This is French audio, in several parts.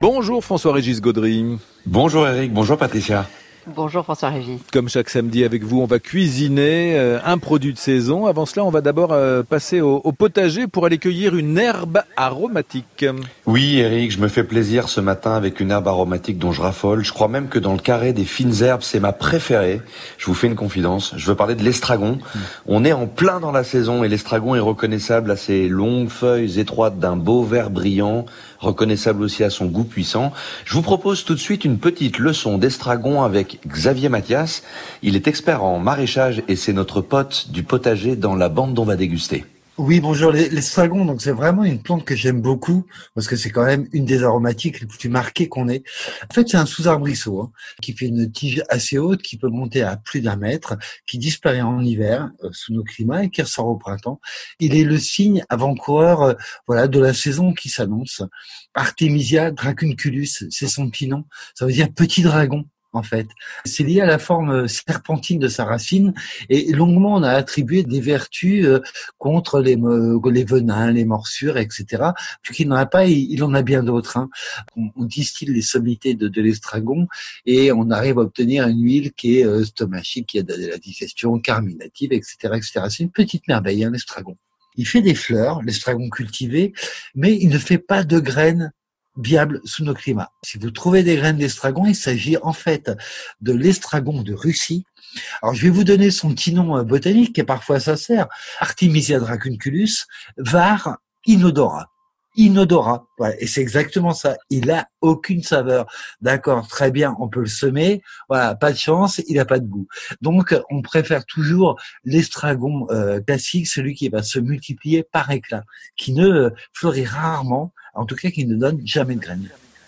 Bonjour François-Régis Gaudry. Bonjour Eric, bonjour Patricia. Bonjour François-Régis. Comme chaque samedi avec vous, on va cuisiner un produit de saison. Avant cela, on va d'abord passer au potager pour aller cueillir une herbe aromatique. Oui Eric, je me fais plaisir ce matin avec une herbe aromatique dont je raffole. Je crois même que dans le carré des fines herbes, c'est ma préférée. Je vous fais une confidence, je veux parler de l'estragon. On est en plein dans la saison et l'estragon est reconnaissable à ses longues feuilles étroites d'un beau vert brillant, reconnaissable aussi à son goût puissant. Je vous propose tout de suite une petite leçon d'estragon avec Xavier Mathias. Il est expert en maraîchage et c'est notre pote du potager dans la bande dont on va déguster. Oui, bonjour. L'estragon, donc c'est vraiment une plante que j'aime beaucoup parce que c'est quand même une des aromatiques les plus marquées qu'on ait. En fait, c'est un sous-arbrisseau qui fait une tige assez haute, qui peut monter à plus d'1 mètre, qui disparaît en hiver sous nos climats et qui ressort au printemps. Il est le signe avant-coureur de la saison qui s'annonce. Artemisia dracunculus, c'est son petit nom. Ça veut dire petit dragon. En fait, c'est lié à la forme serpentine de sa racine et longuement on a attribué des vertus contre les venins, les morsures, etc. Vu qu'il n'en a pas, il en a bien d'autres. On distille les sommités de l'estragon et on arrive à obtenir une huile qui est stomachique, qui aide à la digestion, carminative, etc., etc. C'est une petite merveille, l'estragon. Il fait des fleurs, l'estragon cultivé, mais il ne fait pas de graines viable sous nos climats. Si vous trouvez des graines d'estragon, il s'agit en fait de l'estragon de Russie. Alors je vais vous donner son petit nom botanique et parfois ça sert. Artemisia dracunculus var inodora. Inodora, voilà, et c'est exactement ça. Il a aucune saveur. D'accord, très bien, on peut le semer. Voilà, pas de chance, il a pas de goût. Donc, on préfère toujours l'estragon classique, celui qui va se multiplier par éclat, qui ne fleurit rarement, en tout cas qui ne donne jamais de graines.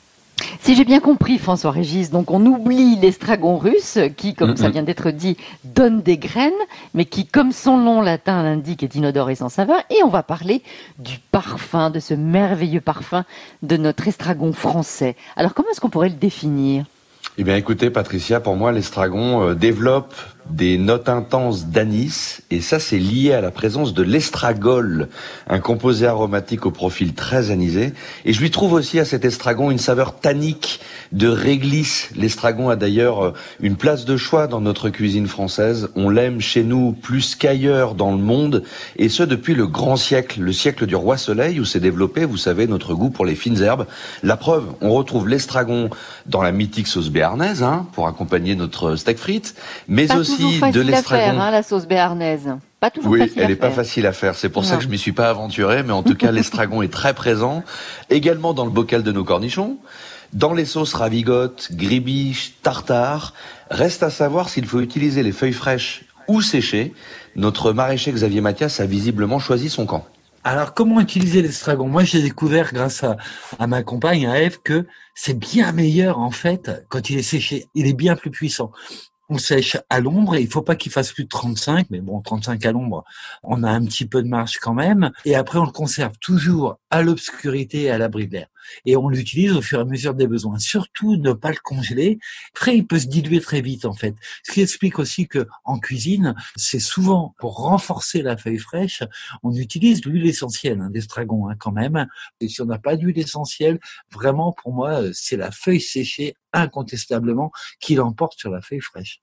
Si j'ai bien compris, François-Régis, donc on oublie l'estragon russe qui, comme ça vient d'être dit, donne des graines, mais qui, comme son nom latin l'indique, est inodore et sans saveur. Et on va parler du parfum, de ce merveilleux parfum de notre estragon français. Alors comment est-ce qu'on pourrait le définir ? Eh bien écoutez Patricia, pour moi l'estragon développe des notes intenses d'anis et ça c'est lié à la présence de l'estragol, un composé aromatique au profil très anisé, et je lui trouve aussi à cet estragon une saveur tannique de réglisse. L'estragon a d'ailleurs une place de choix dans notre cuisine française, on l'aime chez nous plus qu'ailleurs dans le monde et ce depuis le grand siècle, le siècle du roi Soleil où s'est développé, vous savez, notre goût pour les fines herbes. La preuve, on retrouve l'estragon dans la mythique sauce béarnaise pour accompagner notre steak frites, mais pas aussi de l'estragon. La sauce béarnaise. Pas toujours oui, facile à faire. elle est pas facile à faire. C'est pour ça que je m'y suis pas aventuré, mais en tout cas, l'estragon est très présent. Également dans le bocal de nos cornichons, dans les sauces ravigote, gribiche, tartare. Reste à savoir s'il faut utiliser les feuilles fraîches ou séchées. Notre maraîcher Xavier Mathias a visiblement choisi son camp. Alors, comment utiliser l'estragon ? Moi, j'ai découvert grâce à ma compagne, à Ève, que c'est bien meilleur, en fait, quand il est séché. Il est bien plus puissant. On sèche à l'ombre et il faut pas qu'il fasse plus de 35, mais bon, 35 à l'ombre, on a un petit peu de marge quand même. Et après, on le conserve toujours à l'obscurité et à l'abri de l'air. Et on l'utilise au fur et à mesure des besoins. Surtout, ne pas le congeler. Après, il peut se diluer très vite, en fait. Ce qui explique aussi que, en cuisine, c'est souvent pour renforcer la feuille fraîche, on utilise l'huile essentielle, d'estragon, quand même. Et si on n'a pas d'huile essentielle, vraiment, pour moi, c'est la feuille séchée, incontestablement, qui l'emporte sur la feuille fraîche.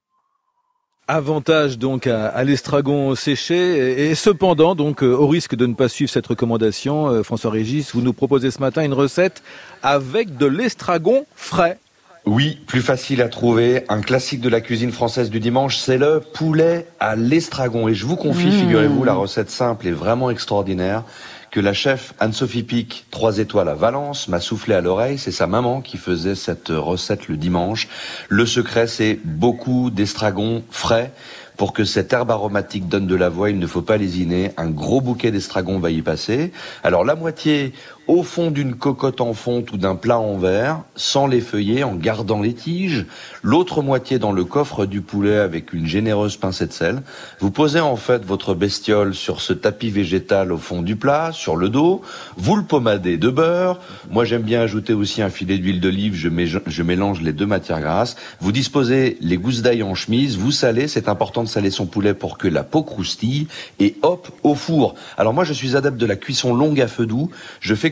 Avantage donc à l'estragon séché et cependant donc au risque de ne pas suivre cette recommandation, François-Régis, vous nous proposez ce matin une recette avec de l'estragon frais. Oui, plus facile à trouver. Un classique de la cuisine française du dimanche, c'est le poulet à l'estragon. Et je vous confie, figurez-vous, la recette simple est vraiment extraordinaire, que la chef Anne-Sophie Pic, 3 étoiles à Valence, m'a soufflé à l'oreille. C'est sa maman qui faisait cette recette le dimanche. Le secret, c'est beaucoup d'estragon frais. Pour que cette herbe aromatique donne de la voix, il ne faut pas lésiner. Un gros bouquet d'estragon va y passer. Alors la moitié au fond d'une cocotte en fonte ou d'un plat en verre, sans les feuiller, en gardant les tiges. L'autre moitié dans le coffre du poulet avec une généreuse pincée de sel. Vous posez en fait votre bestiole sur ce tapis végétal au fond du plat, sur le dos. Vous le pommadez de beurre. Moi j'aime bien ajouter aussi un filet d'huile d'olive. Je mélange les deux matières grasses. Vous disposez les gousses d'ail en chemise. Vous salez. C'est important de saler son poulet pour que la peau croustille. Et hop, au four. Alors moi je suis adepte de la cuisson longue à feu doux. Je fais cuire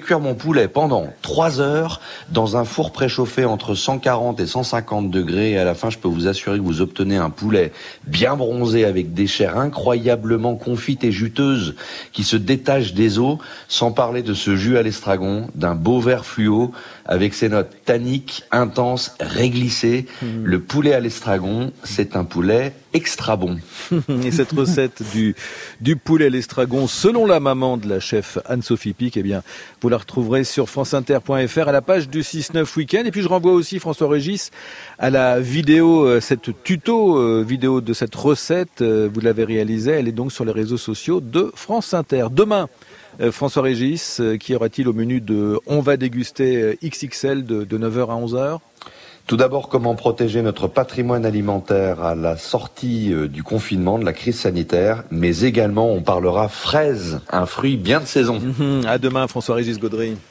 cuire mon poulet pendant 3 heures dans un four préchauffé entre 140 et 150 degrés. Et à la fin, je peux vous assurer que vous obtenez un poulet bien bronzé avec des chairs incroyablement confites et juteuses qui se détachent des os, sans parler de ce jus à l'estragon, d'un beau vert fluo avec ses notes tanniques, intenses, réglissées. Le poulet à l'estragon, c'est un poulet extra bon. Et cette recette du poulet à l'estragon, selon la maman de la chef Anne-Sophie Pic, eh bien, vous la retrouverez sur franceinter.fr à la page du 6-9 Week-end. Et puis je renvoie aussi François-Régis à la vidéo, cette tuto vidéo de cette recette. Vous l'avez réalisée, elle est donc sur les réseaux sociaux de France Inter. Demain, François-Régis, qui aura-t-il au menu de On va déguster XXL de 9h à 11h? Tout d'abord, comment protéger notre patrimoine alimentaire à la sortie du confinement, de la crise sanitaire, mais également on parlera fraises, un fruit bien de saison. À demain, François-Régis Gaudry.